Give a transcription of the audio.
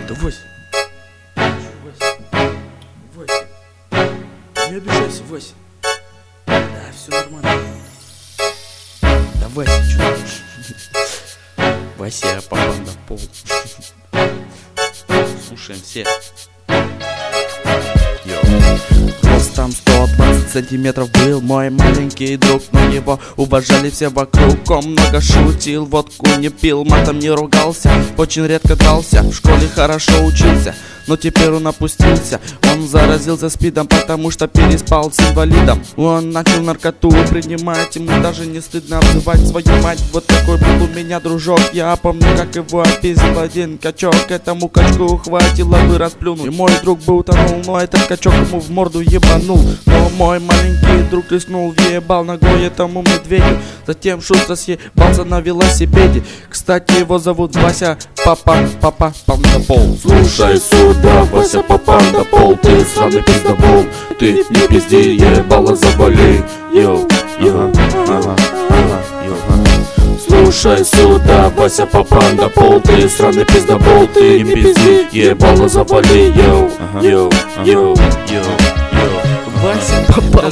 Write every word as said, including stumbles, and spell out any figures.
Да Вася. Вася. Вася. Не обижайся, Вася. Да, все нормально. Да, Вася, что? Вася, попал на пол. Слушаем все. Ростом сто двадцать сантиметров был мой маленький друг, но его уважали все вокруг. Он много шутил, водку не пил, матом не ругался, очень редко дрался, в школе хорошо учился. Но теперь он опустился, он заразился спидом, потому что переспал с инвалидом. Он начал наркоту принимать, ему даже не стыдно обзывать свою мать. Вот такой был у меня дружок, я помню, как его описывал один качок. Этому качку хватило бы расплюнуть, и мой друг бы утонул, но этот качок ему в морду ебанул. Но мой маленький друг рискнул, въебал ногой этому медведю, затем шустро съебался на велосипеде. Кстати, его зовут Вася, папа, папа, пандапол. Слушай сюда, Вася, папа, на пол, ты сраный пиздобол. Ты не пизди, ебало заболей. Йоу, ага, ага, ага, йоу. Слушай сюда, Вася, папа, на пол, ты сраный пиздобол. Ты не пизди, ебало заболей. Йоу, йоу, йоу, йоу, йоу. Вася, папа,